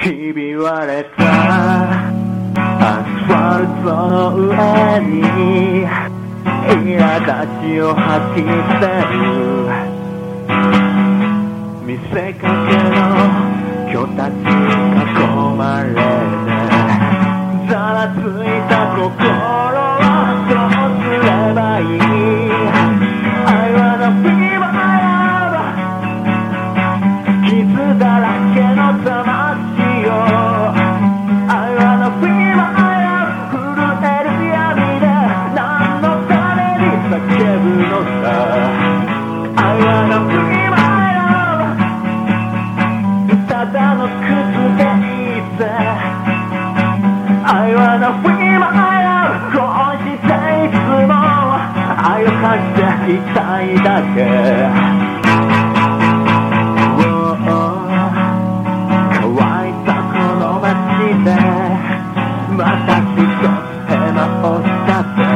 ひび割れたアスファルトの上に苛立ちを吐き捨てる見せかけの巨たち囲まれてざらついた心はどうすればいい I wanna be my love 傷だらけの魂を I wanna be my love 震える闇で何のために叫ぶのさ I wanna be my love ただの靴でいいぜ I wanna be my love こうしていつも愛を感じていたいだけ乾いたこの街でまた一つ手間をしたぜ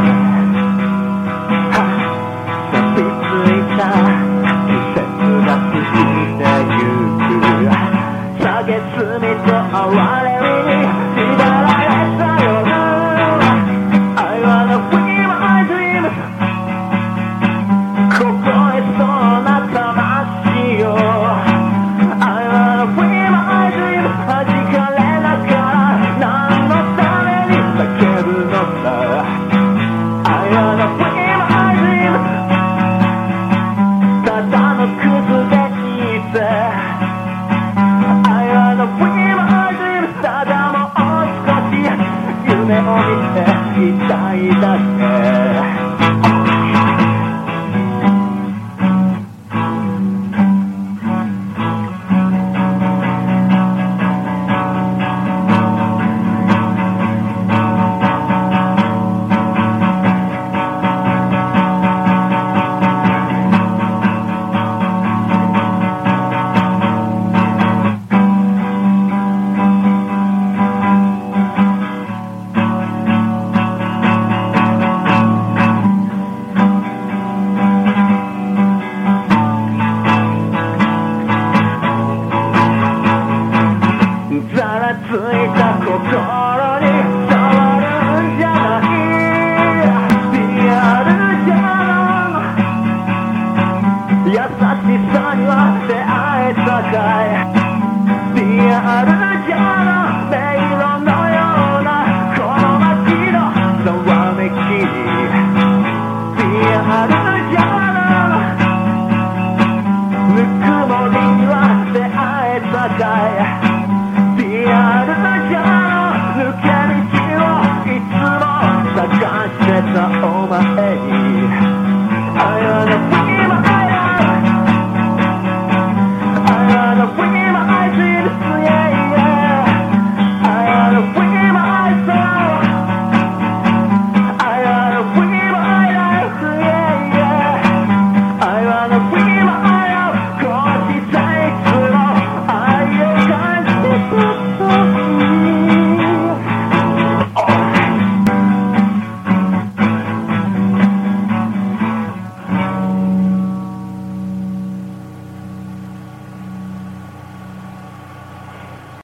錆びついた季節が過ぎてゆく蔑みと哀れみに縛られた夜 I wanna be my dreams 凍えそうな魂を I wanna be my dreams 弾かれながら何のために叫ぶのさ I wanna be my dreams ただのクズでいいぜ I wanna be my dreams ただもう少し夢を見ていたいだけざらついた心に触るんじゃないリアルじゃん優しさには出会えたかいリアル